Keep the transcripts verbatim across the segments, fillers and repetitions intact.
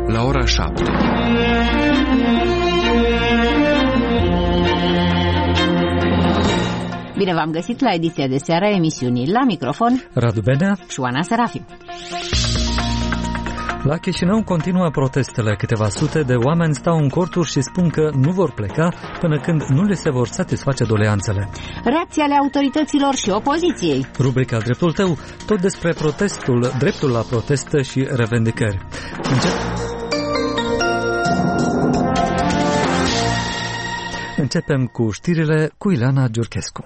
la ora șapte. Bine v-am găsit la ediția de seară a emisiunii. La microfon Radu Benea și Oana Serafim. La Chișinău continuă protestele. Câteva sute de oameni stau în corturi și spun că nu vor pleca până când nu le se vor satisface doleanțele. Reacții ale autorităților și opoziției. Rubrica Dreptul tău, tot despre protestul, dreptul la protest și revendicări. Încep... Începem cu știrile cu Ileana Giurchescu.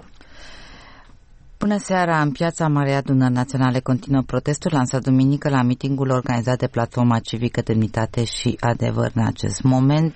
Bună seara! În Piața Marii Adunări Naționale continuă protestul lansat duminică la mitingul organizat de Platforma Civică Demnitate și Adevăr. În acest moment,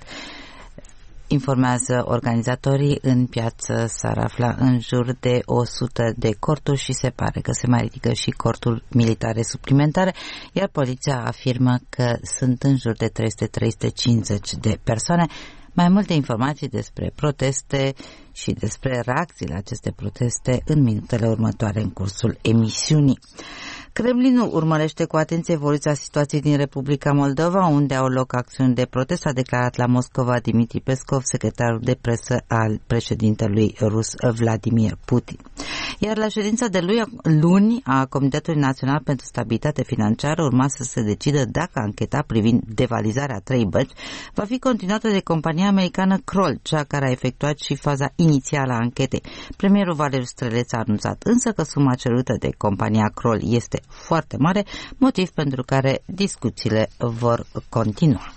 informează organizatorii, în piață s-ar afla în jur de o sută de corturi și se pare că se mai ridică și corturi militare suplimentare, iar poliția afirmă că sunt în jur de trei sute - trei sute cincizeci de persoane. Mai multe informații despre proteste și despre reacții la aceste proteste în minutele următoare în cursul emisiunii. Kremlinul urmărește cu atenție evoluția situației din Republica Moldova, unde au loc acțiuni de protest, a declarat la Moscova Dimitri Peskov, secretarul de presă al președintelui rus Vladimir Putin. Iar la ședința de lui, luni a Comitetului Național pentru Stabilitate Financiară urma să se decidă dacă ancheta privind devalizarea trei bănci va fi continuată de compania americană Kroll, cea care a efectuat și faza inițială a anchetei. Premierul Valeriu Streleț a anunțat însă că suma cerută de compania Kroll este foarte mare, motiv pentru care discuțiile vor continua.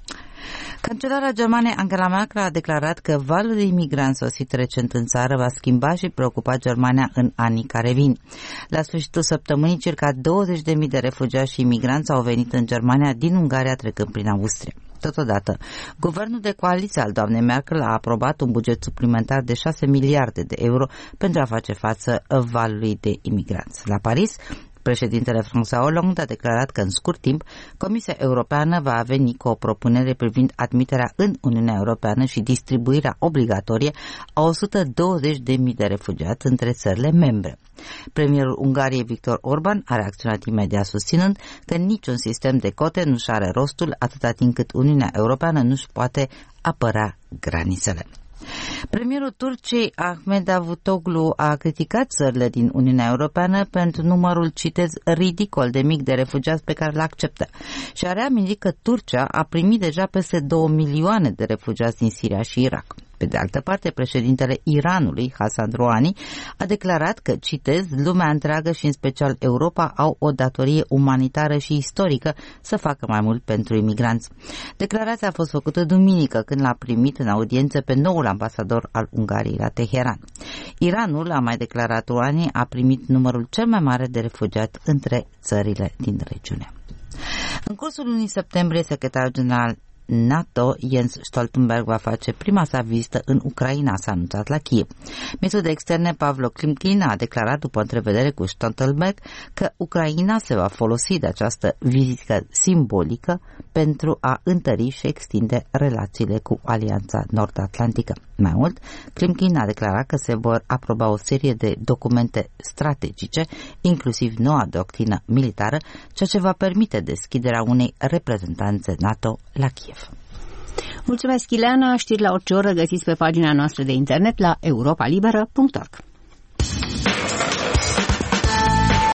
Cancelara Germaniei Angela Merkel a declarat că valul de imigranți sosit recent în țară va schimba și preocupa Germania în anii care vin. La sfârșitul săptămânii, circa douăzeci de mii de refugiați și imigranți au venit în Germania din Ungaria trecând prin Austria. Totodată, guvernul de coaliție al doamnei Merkel a aprobat un buget suplimentar de șase miliarde de euro pentru a face față valului de imigranți. La Paris, președintele François Hollande a declarat că în scurt timp Comisia Europeană va veni cu o propunere privind admiterea în Uniunea Europeană și distribuirea obligatorie a o sută douăzeci de mii de refugiați între țările membre. Premierul Ungariei Viktor Orban a reacționat imediat susținând că niciun sistem de cote nu-și are rostul atâta timp cât Uniunea Europeană nu-și poate apăra granițele. Premierul Turciei Ahmed Davutoglu a criticat țările din Uniunea Europeană pentru numărul, citez, ridicol de mic de refugiați pe care îl acceptă și a reamintit că Turcia a primit deja peste două milioane de refugiați din Siria și Irak. Pe de altă parte, președintele Iranului, Hassan Rouhani, a declarat că, citez, lumea întreagă și în special Europa au o datorie umanitară și istorică să facă mai mult pentru imigranți. Declarația a fost făcută duminică când l-a primit în audiență pe noul ambasador al Ungariei la Teheran. Iranul, a mai declarat Rouhani, a primit numărul cel mai mare de refugiați între țările din regiune. În cursul lunii septembrie, secretarul general NATO, Jens Stoltenberg, va face prima sa vizită în Ucraina, s-a anunțat la Kiev. Ministrul de Externe Pavlo Klimkin a declarat după întrevedere cu Stoltenberg că Ucraina se va folosi de această vizită simbolică pentru a întări și extinde relațiile cu Alianța Nord-Atlantică. Mai mult, Klimkin a declarat că se vor aproba o serie de documente strategice, inclusiv noua doctrină militară, ceea ce va permite deschiderea unei reprezentanțe NATO la Kiev. Mulțumesc, Ileana. Știri la orice oră găsiți pe pagina noastră de internet la europa liberă punct org.